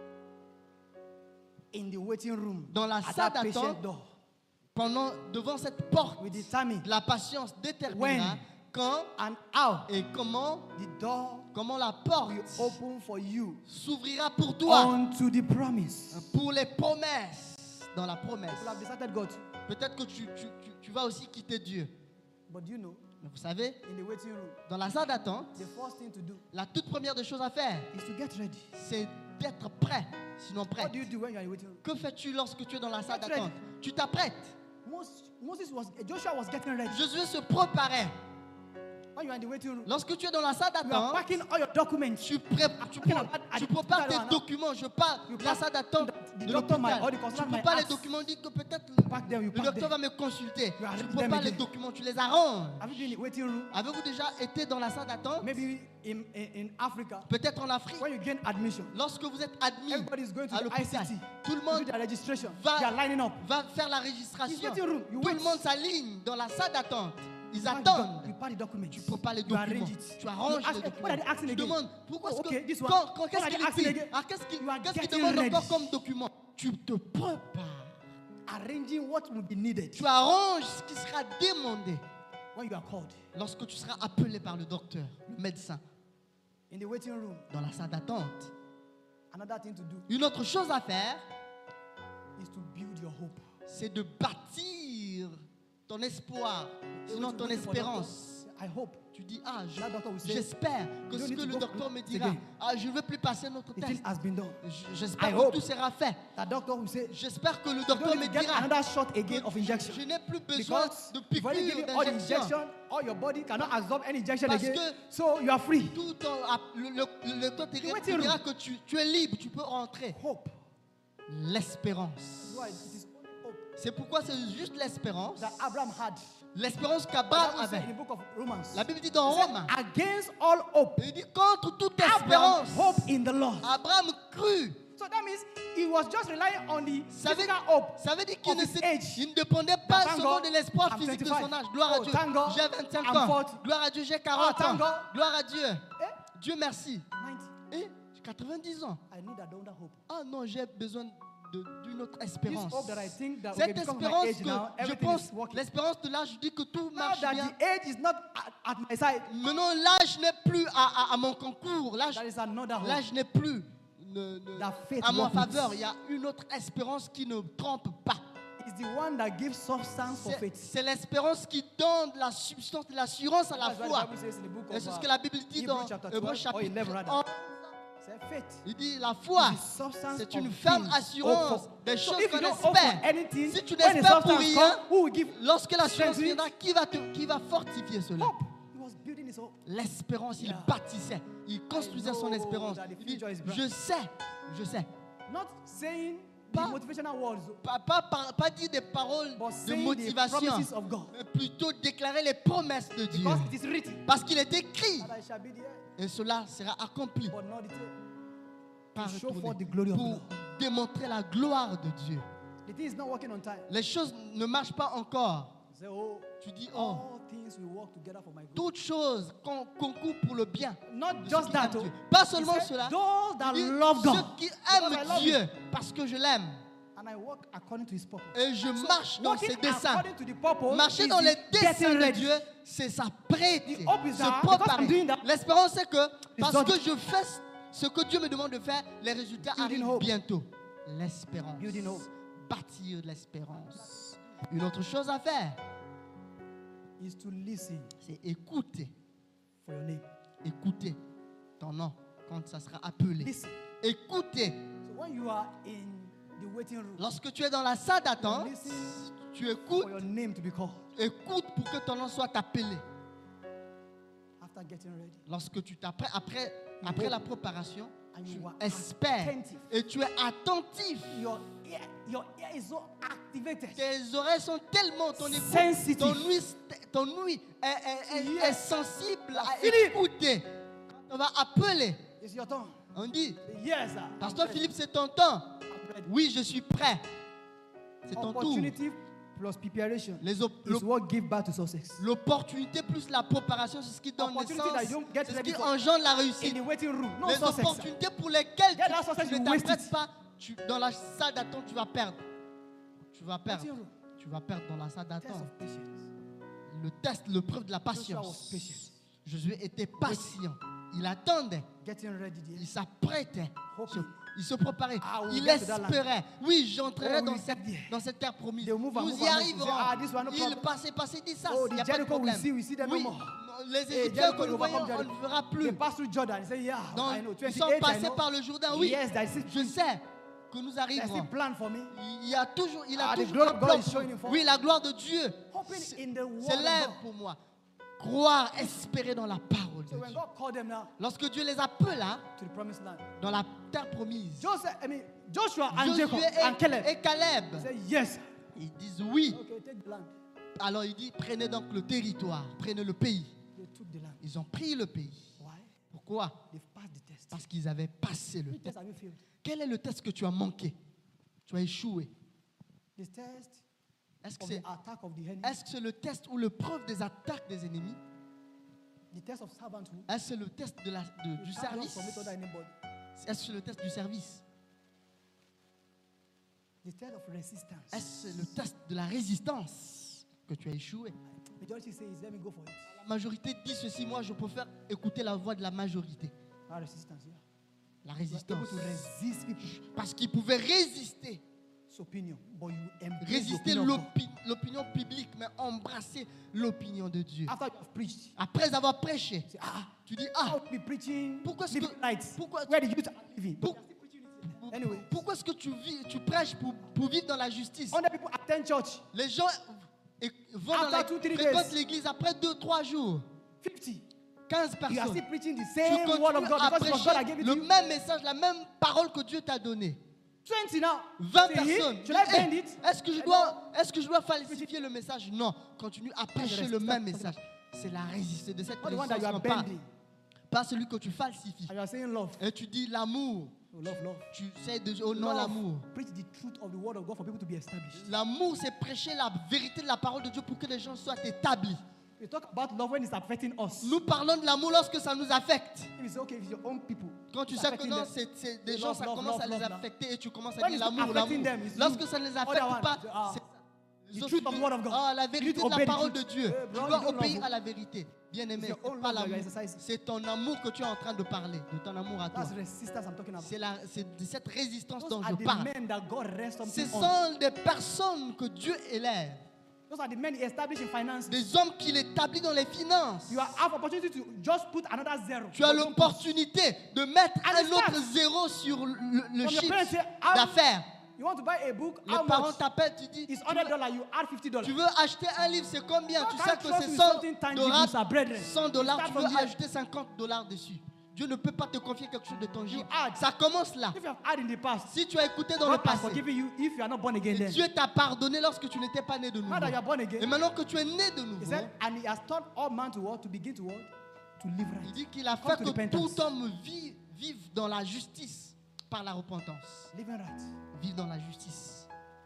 in the waiting room dans la at salle that patient d'attente, door pendant, devant cette porte, will determine la patience déterminera When quand and how et comment, the door comment la porte will open for you s'ouvrira pour toi, unto the promise. pour les promesses, dans la promesse. People have decided God, Peut-être que tu, tu, tu, tu vas aussi quitter Dieu. but you know, Mais vous savez, in the waiting room, dans la salle d'attente, the first thing to do la toute première des choses à faire, is to get ready. c'est d'être prêt, sinon prêt. What do you do when you are in the waiting room? Que fais-tu lorsque tu es dans la salle Get d'attente? Tu t'apprêtes. Moses, Moses was, Joshua was getting ready. Josué se préparait. When you are in the waiting room, Lorsque tu es dans la salle you are d'attente, packing all your documents. tu, pré- tu, talking pré- about- tu I- prépares I- tes I- documents. Je parle You de la pack- salle d'attente the de doctor might- l'hôpital. or the Tu consultant might prépares les ask. documents, dis que peut-être Pack them, you le pack docteur them. va me consulter. You arrange Tu them prépares les again. documents, tu les arranges. Have you been in the waiting room? Avez-vous déjà été dans la salle d'attente? Maybe in, in, in Africa, Peut-être en Afrique. when you gain admission, Lorsque vous êtes admis everybody is going to à the I l'hôpital, C T tout le to do monde their registration. va- They are lining up. va faire la It's registration. waiting room. You Tout wait. le monde s'aligne dans la salle d'attente. Ils You pack the doc- attendent. You pack the documents. Tu prépares les You documents. arrange it. Tu arranges You les ask, what documents. are they asking Tu again? demandes pourquoi Oh, est-ce okay, que this one. quand, quand What qu'est-ce are they qu'il asking dit again? Ah, qu'est-ce qu'il You are qu'est-ce qu'il getting demande ready. encore comme document? Tu te prépares. Arranging what will be needed Tu arranges ce qui sera demandé when you are called. lorsque tu seras appelé par le docteur, le médecin, In the waiting room, dans la salle d'attente. another thing to do Une autre chose à faire, is to build your hope. c'est de bâtir ton espoir, You're sinon waiting- ton waiting for espérance. doctor. I hope. Tu dis, ah, je- That doctor will say, j'espère que "You ce need que to le go docteur me again. dira, ah, je ne veux plus passer notre The test. thing has been done. J- I J'espère que hope. tout sera fait. That doctor will say, J'espère que le you docteur don't me need to get dira another shot again que of injection. je n'ai plus besoin Because de you've already piqûres, given all the d'injections. injection, all your body cannot absorb any injection Parce again. que- So you are free. Tout en- ah, le, le- le docteur te dira- waiting te dira room. que tu, tu es libre, tu peux rentrer. Hope. L'espérance. That's why it is only hope C'est pourquoi c'est juste l'espérance. that Abraham had. L'espérance The qu'Abraham Bible says avait. in the book of Romans. La Bible dit dans It said, Rome, against all hope, il dit contre toute Abraham espérance, hope in the Lord. Abraham crut. So that means he was just relying on the Ça veut, physical hope. ça veut dire qu'il of ne, his s'est- age. il ne dépendait pas Thank seulement God, de l'espoir I'm physique de twenty-five. son âge. Gloire à Oh, Dieu. thank God, J'ai vingt-cinq I'm ans. forty. Gloire à Dieu, j'ai quarante Oh, ans. thank God. Gloire à Dieu. Eh? Dieu merci. ninety. Et j'ai quatre-vingt-dix ans. I need another hope. Ah non, j'ai besoin de- d'une autre This espérance. hope that I think that okay, Cette because of my espérance age que now, je everything pense, is working. l'espérance de l'âge, je dis que tout Now marche that bien. the age is not at, at my side, Maintenant, l'âge n'est plus à, à- à mon concours. L'âge, that is another hope. l'âge n'est plus ne- ne- That faith à mon works. faveur. Il y a une autre espérance qui ne trompe pas. It's the one that gives substance for C'est faith. c'est l'espérance qui donne de la substance, de l'assurance à la That's what foi. the Bible says in the book Et of c'est ce uh, que la Bible dit Hebrews dans chapter Hébreux twelve or chapitre eleven rather. onze. Say faith. Il dit la foi, is the substance c'est of une ferme things assurance hoped for. des So choses if you qu'on don't hope for espère. anything, Si tu when the n'espères pour substance rien, comes, who will give lorsque l'assurance strength to it? viendra, qui va, te- qui va fortifier cela? Hope. He was was building his hope. L'espérance, il Yeah. bâtissait, il construisait son know espérance. that the Il dit, future is bright. je sais, je sais. Not saying Pas- the motivational words, Pas, pas, pas, pas dire des paroles but de saying the motivation, promises of God. mais plutôt déclarer les promesses de Dieu. Because it is written Parce qu'il est écrit, that I shall be there, et cela sera accompli but not the tail. par To show retourner, forth the glory of pour God. démontrer la gloire de Dieu. The thing is not working on time. Les choses ne marchent pas encore. You say, oh, Tu dis, oh, all things will work together for my good. toutes choses con- concourent pour le bien. Not de ceux just qui that. aiment Oh. Dieu. Pas He seulement said, cela. those that Il dit, love God. ceux qui Because I aiment love Dieu him. parce que je l'aime. And I walk according to his purpose. Et je So, marche dans walking ses desseins. according to the purpose Marcher is dans the les desseins getting de ready. Dieu, c'est s'apprêter, The hope is se that because I'm préparer. doing that, L'espérance, c'est que parce not- que je fais ce que Dieu me demande de faire, les résultats Building arrivent hope. bientôt. L'espérance. Building hope. Bâtir de l'espérance. Une autre chose à faire, Is to listen c'est écouter. for your name. Écouter ton nom quand ça sera appelé. Listen. Écoutez. So when you are in the waiting room, Lorsque tu es dans la salle d'attente, listen tu écoutes. for your name to be called. Écoute pour que ton nom soit appelé. After getting ready, Lorsque tu t'apprêtes, après, après la préparation, and tu you are espères attentive. et tu es attentif. Your ear, your ear is so activated. Tes oreilles sont tellement, ton écoute, Sensitive. ton ouïe, ton ouïe est, est- est- Yes. est sensible à Philippe. écouter. Quand on va appeler, It's your turn. on dit, Say, yes, sir. Pasteur I'm Philippe, c'est ton temps. ready. Oui, je suis prêt. C'est ton tour. Opportunity plus preparation Les op- is l'op- what give birth to success. L'opportunité plus la préparation, c'est ce qui donne Opportunity naissance, that you don't get c'est ce ready qui for. engendre la In réussite. the waiting room, no Les success. sir. opportunités pour lesquelles Get that tu, success, tu ne you waste t'apprêtes it. pas, tu- dans la salle d'attente, tu vas perdre. Tu vas perdre. Waiting room. Tu vas perdre dans la salle Test d'attente. of patience. Le test, le preuve de la Joshua was patience. patient. Josué était patient. Il attendait. Getting ready there. Il s'apprêtait. Hoping. Il se préparait. I will Il get to that land. espérait. Oui, j'entrerai Oh, dans we cette, get there. dans cette terre promise. They move and Nous move y and move. arriverons. Say, ah, this one, no Il problem. passait, passait, dit ça. Oh, Il n'y the a pas de Jericho, we problème. see, we see them no Oui, more. non, les Hey, Égyptiens Jericho, que nous we overcome voyons, on Jericho. ne verra They plus. pass through Jordan. Say, yeah, Donc, I know. ils sont twenty-eight, I passés know. par le Jourdain. Oui, Yes, there is je sais que nous there's still arriverons. plan for me. Il y a toujours, il a Ah, the toujours glory un of God plan. is showing in front. Oui, la gloire de Dieu Hoping in the word s'élève of God. pour moi. Croire, espérer dans la parole So de when Dieu. God called them now Lorsque Dieu les appela to the promised land, dans la terre promise, Joseph, I mean, Joshua and Jacob Josué and Caleb et, et Caleb, say, yes, sir. ils disent oui. Okay, take the land. Alors il dit, prenez donc le territoire, prenez le pays. They took the land. Ils ont pris le pays. Why? Pourquoi? They've passed the test. Parce qu'ils avaient passé le Which test. test have you failed? Quel est le test que tu as manqué? Tu as échoué. The test Est-ce que of c'est the attack of the enemy. est-ce que c'est le test ou le preuve des attaques des ennemis? The test of servanthood. Est-ce que c'est le test de la, de- You du can't service? just submit under anybody. Est-ce que c'est le test du service? The test of resistance. Est-ce que c'est le test de la résistance que tu as échoué? Majority says, let me go for it. La majorité dit ceci, moi je préfère écouter la voix de la majorité. That resistance, yeah. La You are able résistance. to resist people. Parce qu'ils pouvaient résister. Opinion, but you embrace the Résister opinion of God. l'opi- l'opinion publique, mais embrasser l'opinion de Dieu. After you have preached, Après avoir prêché, say, ah, tu dis, I ah, will be preaching Pourquoi est-ce que- midnight. pourquoi- Where the youth are living. pour- Anyway. pourquoi est-ce que tu, vis, tu prêches pour, pour vivre dans la justice? Hundred people attend church. Les gens et- vont dans After la, two, three fréquentent days. l'église après deux, trois jours, Fifty. quinze You are personnes. still preaching the Tu same word of continues God à because it was God that gave prêcher it le to you. même message, la même parole que Dieu t'a donnée. Twenty now. vingt Say, personnes. "Hey, should I Eh, bend it? Est-ce que je dois, est-ce que je dois falsifier le message? Non. Continue à prêcher le même message. C'est la résistance de cette Not the one that résistance you are qu'on parle. bending. Pas celui que tu falsifies. And you are saying love. Et tu dis l'amour. Oh, love, love. Tu sais de oh non Love. l'amour. Preach the truth of the word of God for people to be established. L'amour, c'est prêcher la vérité de la parole de Dieu pour que les gens soient établis. We talk about love when it's affecting us. Nous parlons de l'amour lorsque ça nous affecte. If it's okay, if it's your own people. Quand tu it's sais que affecting non, them. c'est c'est des Love, gens, ça love, commence à love, les love, affecter et tu commences à When dire it's l'amour, affecting l'amour. them, it's Lorsque you. ça ne les Other affecte one, pas, ah, c'est the les autres truth of disent, the word of God. ah, la You need vérité to de la obey the parole de truth. Dieu. Eh, Tu bro, dois you don't obéir love à la vérité. Bien aimé, It's your c'est own pas love that you're l'amour. exercising. C'est ton amour que tu es en train de parler, de ton amour à toi. That's resistance I'm talking about. C'est la- c'est de cette résistance Those dont are je the parle. men that God rests Ce something on. sont des personnes que Dieu élève. Those are the men he established in finance. Des hommes qu'il établit dans les finances. You have opportunity to just put another zero. Tu as But don't l'opportunité de mettre And un it autre starts zéro sur le, le From your chiffre parents say, I'm- d'affaires. You want to buy a book? Les How parents much? t'appellent, tu dis, It's tu one hundred veux, dollars. You add fifty dollars. tu veux acheter un livre, c'est combien? Tu God sais can't que trust c'est you with cent something tangible, dollars. sir, brethren. cent dollars, Start tu from veux here. ajouter cinquante dollars dessus. Dieu ne peut pas te confier quelque chose de tangible. You add. Ça commence là. If you have had in the past, Si tu as écouté dans le God has passé, forgiven you if you are not born again. et Then Dieu t'a pardonné lorsque tu n'étais pas né de nouveau. now that you are born Et again, maintenant que tu es né de He nouveau, said, and He has taught all man to what to begin to what to live il right, dit qu'il a Come fait to que repentance. tout homme vive, vive dans la justice par la repentance. living right. Vivre dans la justice.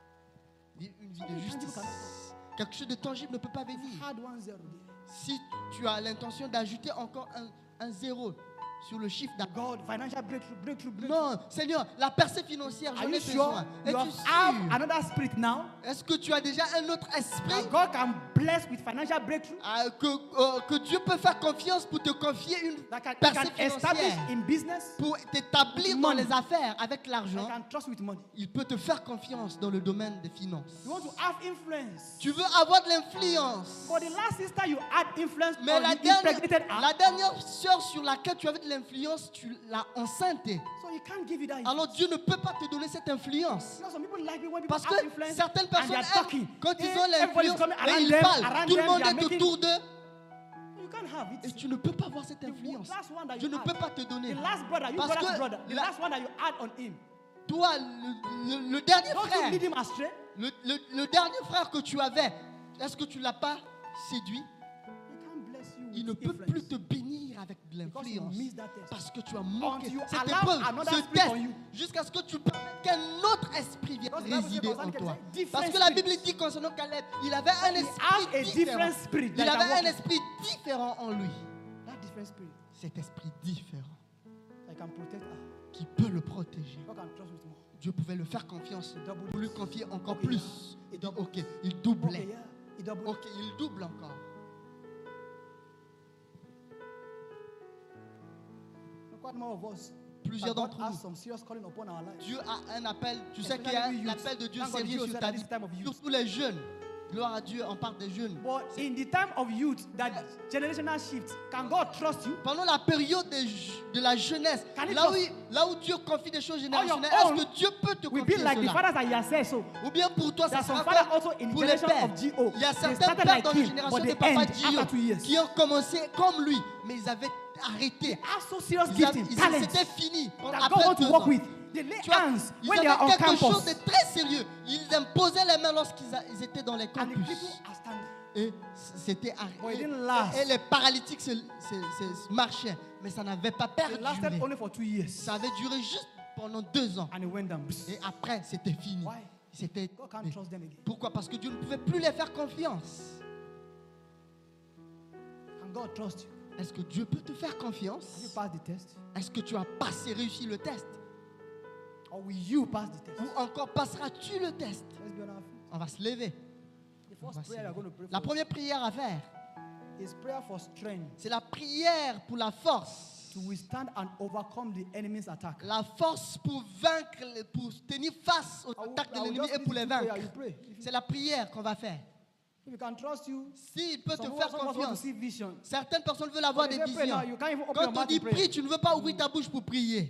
Vivre une vie de Something justice. tangible Quelque chose de tangible ne peut pas venir. Add one zero there. Si tu as l'intention d'ajouter encore un, un zéro sur le chiffre d'abord. God, financial breakthrough, breakthrough, breakthrough. Non, Seigneur, la percée financière, Are j'en you ai sure besoin. you Es-tu have, sûr? have another spirit now? Est-ce que tu as déjà un autre esprit That God can bless with financial breakthrough? ah, que, euh, que Dieu peut faire confiance pour te confier une That can, he percée can establish financière, in business? pour t'établir With dans money. les affaires avec That l'argent? can trust with money? Il peut te faire confiance dans le domaine des finances. You want to have influence? Tu veux avoir de l'influence. For the last sister, you had influence, Mais or la you dernière, impregnated her. la dernière sœur sur laquelle tu avais de l'influence, tu l'as enceinte. So you can't give it that. Alors Dieu ne peut pas te donner cette influence. You know, some people like it when people Parce have que influence certaines and personnes they are aiment talking. quand ils Eh, ont everybody's l'influence coming et around ils them, parlent. around Tout le them, monde they are est making- autour d'eux You can't have et it. tu ne peux pas avoir cette The influence. last one that Je you ne had, peux pas te donner. the last brother, you Parce brother que to brother, the la- last one that you had on him. Toi, le, le- le dernier Don't you frère, lead him astray? le, le- le dernier frère que tu avais, est-ce que tu ne l'as pas séduit? He can't bless you Il ne with peut influence. plus te bénir avec de Because you l'influence. missed that test. Parce que tu as manqué Until you cette allow épreuve, another ce spirit test, on you. jusqu'à ce que tu permettes qu'un autre esprit vienne Because the Bible résider says en concerning toi. Caleb, different Parce que la Bible spirits. dit concernant Caleb, il avait un He has a esprit différent. different spirit Il that can avait un walk in. esprit différent en lui. That different spirit Cet esprit différent that can protect her. qui peut le protéger. God can trust with more. Dieu pouvait le faire confiance Double pour lui confier encore Okay, plus. yeah. Il It dit, double. ok, il Okay, doublait. yeah. He double. Ok, il double encore. Quite more of us. Plusieurs But God d'entre has nous. some serious calling upon our lives. Dieu a un appel. Tu sais qu'il y a Especially we un youth. appel de Dieu Thank God sérieux Jesus sur said ta at vie. this time of youth. Surtout les jeunes. Gloire à Dieu, on parle des jeunes. But in the time of youth, that generational shift, can God trust you? Pendant la période de, de la jeunesse, Can he là où, trust- il- là où Dieu confie des choses On générationnelles, your est-ce own, que Dieu peut te We confier be like the cela? fathers that he has said so. Ou bien pour toi, There ça are some sera fathers comme also in the pour les generation pères. of G O. Il y a They certains started pères like dans la him, génération but de they papa end Gio after two years. qui ont commencé comme lui, mais ils avaient arrêté. Have so serious Ils avaient- gifting, ils- talent C'était fini. that Après God wants to deux work ans. with. They lay Tu vois, hands ils when they are on avaient quelque chose campus, de très sérieux. Ils imposaient les mains lorsqu'ils a- ils étaient dans les and the campus. people are standing. Et c'était But it arrêté. didn't last. Et les paralytiques se, se- se- marchaient. Mais ça n'avait pas It lasted perduré. only for two years, Ça avait duré juste pendant deux ans. and it went down. Et après, c'était fini. Why? C'était. God can't trust them again. Pourquoi? Parce que Dieu ne pouvait plus les faire confiance. Can God trust you? Est-ce que Dieu peut te faire Have you confiance? passed the test? Est-ce que tu as passé, réussi le test? Or will you pass the test? Ou encore passeras-tu le test? Let's be on our feet. On va se lever. The On va first se prayer we are lever. going to pray La for première prière à faire, is prayer for strength c'est la prière pour la force. to withstand and overcome the enemy's attack. La force pour vaincre, les- pour tenir face aux I will- attaques I de will l'ennemi just et pour lead les you to prayer, vaincre. you pray. If C'est la prière qu'on va faire. If he can trust you, S'il peut te some of faire us some of us want to confiance, see vision. certaines personnes veulent avoir When des they pray now, visions. you can't even open Quand your on mouth dit to pray. prie, tu ne veux pas ouvrir ta bouche pour prier.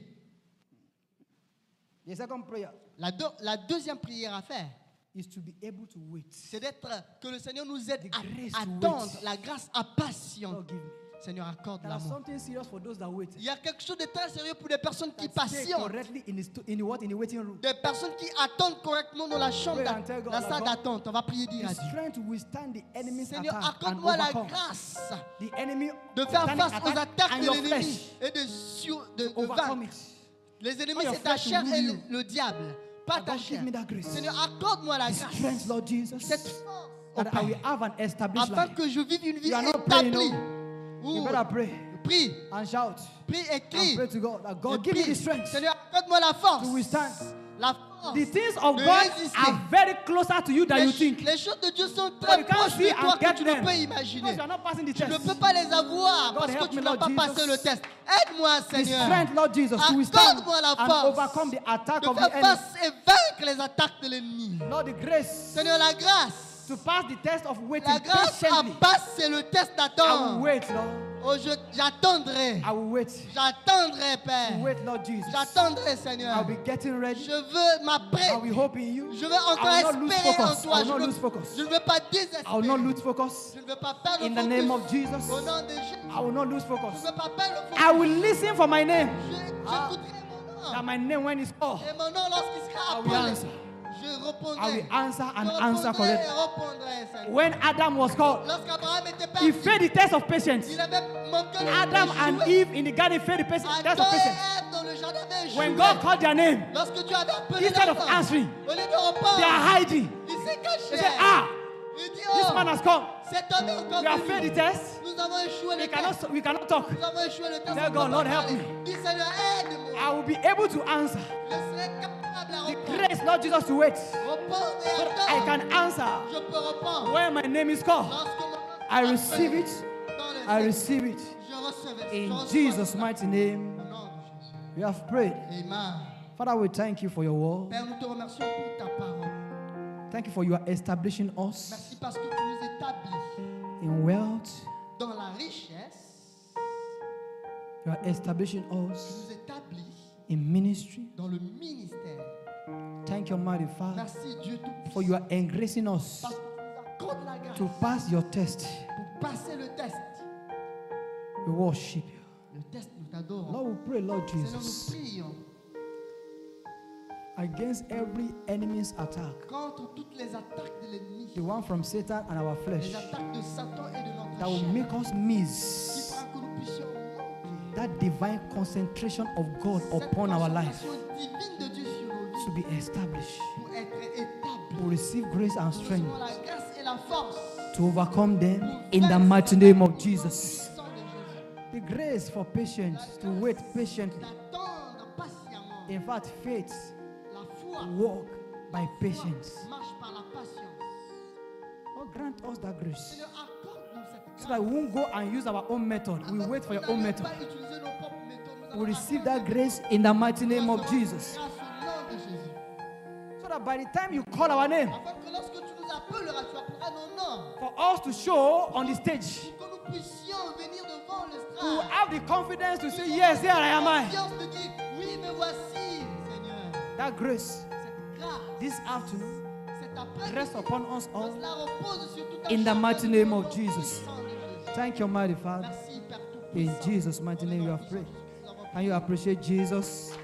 The second prayer La, deux- la deuxième prière à faire, is to be able to wait. c'est d'être que le Seigneur nous aide The grace à to attendre, wait. la grâce à Lord, patienter. give me. Seigneur, accorde There is l'amour. something serious for those that wait. Il y a quelque chose de très sérieux pour les personnes qui That stay patientent, correctly in the, sto- in the what? In the waiting room. des personnes qui attendent correctement dans la chambre, Pray d'a- and tell God, la like, salle God, d'attente. On va prier dire à The Dieu. strength to withstand the enemy's Seigneur, attack and accorde-moi la overcome grâce the enemy de faire satanic face aux attack attaques and de your l'ennemi flesh. et de, sur, de, de Overcome vaincre. it. Les ennemis, Not your c'est ta flesh chair will et rule le, you. le diable, pas God, ta give chair. me that grace. Seigneur, accorde-moi la The grâce, strength, Lord Jesus, cette force, au that I will Père, have an established afin life. que je vive une vie You are not praying, établie. You Ouh, better pray Prie, and shout prie et and crie. pray to God that Et God give me the prie. strength Seigneur, accorde-moi la force. to withstand. La force. The things of de God résister. are very closer to you than Les, you think. les choses de Dieu sont But très you can't proches see de toi and que get tu them ne peux because imaginer. you are not passing the Tu ne test. peux pas les avoir God parce que help tu me, n'as Lord pas Jesus. passé le test. Aide-moi, The Seigneur, strength, Lord Jesus, to withstand accorde-moi la and force overcome the attack de of the faire enemy. face et vaincre les attaques de l'ennemi. Lord, the grace Seigneur, la grâce, to pass the test of waiting la grâce à patiently. passer le test I will d'attendre. wait, Lord. Oh, je- j'attendrai. I will wait. J'attendrai, Père. Wait, Lord Jesus. J'attendrai, Seigneur. I'll be getting ready. Je veux m'apprêter. I'll be hoping you. Je veux encore I will not lose espérer en focus. toi. I will Je not veux- lose focus. Je ne veux pas I will désespérer. not lose focus. Je ne veux pas perdre In le the focus. name of Jesus. Au nom de Jésus. I will not lose Je focus. ne veux pas perdre le focus. I will listen for my name. Je- J'écouterai mon That nom. my name when it's called, Et mon nom, lorsqu'il sera I will appelé, answer. je I répondrai. will answer and Je answer répondrai correctly. et répondrai, Seigneur. When Adam was called, Lorsqu'Abraham était he parti, failed the test of patience. il avait manqué le Adam and échoué. Eve in the garden failed the pas- test Adam of et patience. Ève dans le jardin avaient échoué. When God called their name, Lorsque Dieu avait appelé instead of leur nom, answering, au lieu de répondre, they are hiding. il s'est caché. They said, ah, Il dit, this oh, man has come. cet homme est encore We have venu. failed the test. Nous avons échoué We le test. cannot, we cannot talk. Nous avons échoué le test. Tell On God, peut Lord, pas help parler. me. Dis, Seigneur, aide-moi. I will be able to answer. Je serai capable à The répondre. grace, Lord Jesus, to wait. Répondre et So that I attendre. can answer Je peux répondre. when my name is called. Lorsque mon nom I sera receive appelé it. dans les I cieux, receive it. je recevrai. Je In reçois Jesus' cela. mighty name, Au nom de Jésus. we have prayed. Amen. Father, we thank you for your word. Père, nous te remercions pour ta parole. Thank you for your establishing us Merci parce que tu nous établis in wealth. dans la richesse. You are establishing Tu us nous établis in ministry. dans le ministère. Thank you, Almighty Father, Merci Dieu for Tout-Puissant. you are engracing us Parce que tu nous accordes la grâce to pass your test. pour passer le test. We worship you. Le test, nous t'adorons. Lord, we pray, Lord Seigneur, nous Jesus, prions against every enemy's attack, contre toutes les attaques de l'ennemi, the one from Satan and our flesh, les attaques de Satan et de notre that will chair, make us qui miss fera que nous puissions manquer that divine concentration of God cette upon our life concentration divine de Dieu sur nos vies to be established, pour être établis. to receive grace and Nous strength recevons la grâce et la force to overcome them in the mighty name of Jesus. puissant de Jésus. The grace for patience, to wait patiently. D'attendre patiemment. In fact, faith La foi walk by patience. marche par la patience. Oh, grant us that grace Seigneur, accorde-nous cette so that we won't go and use our own method. We Afin wait que for nous your own n'allions method. pas utiliser nos propres méthodes. Nous We allons receive attendre that grace in the mighty name of grâce Jesus. au nom de Jésus. So that by the time you call our name, Afin que lorsque tu nous appelleras, tu appelleras nos noms. for us to show on the stage, Pour que nous puissions venir devant we will l'estrade. have the confidence to say, yes, here I am I. Confiance de dire, oui, me voici, Seigneur. That grace Cette grâce, this afternoon cet après-midi, rest upon us all. cela repose sur tout un In the chacun mighty de name nous, of au nom Jesus. puissant de Jésus. Thank you, Almighty Father. Merci, Père In Tout-Puissant. Jesus' mighty name we have prayed. And you appreciate Jesus.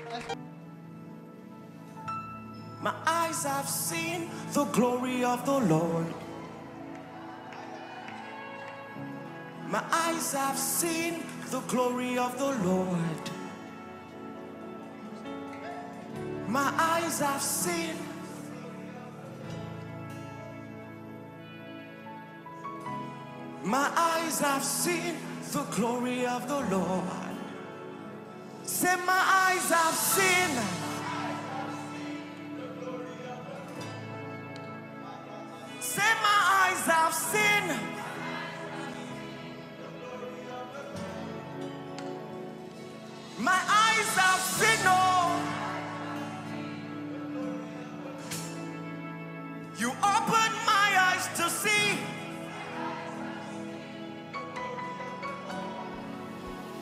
My eyes have seen the glory of the Lord. My eyes have seen the glory of the Lord. My eyes have seen. My eyes have seen the glory of the Lord. Say, my eyes have seen.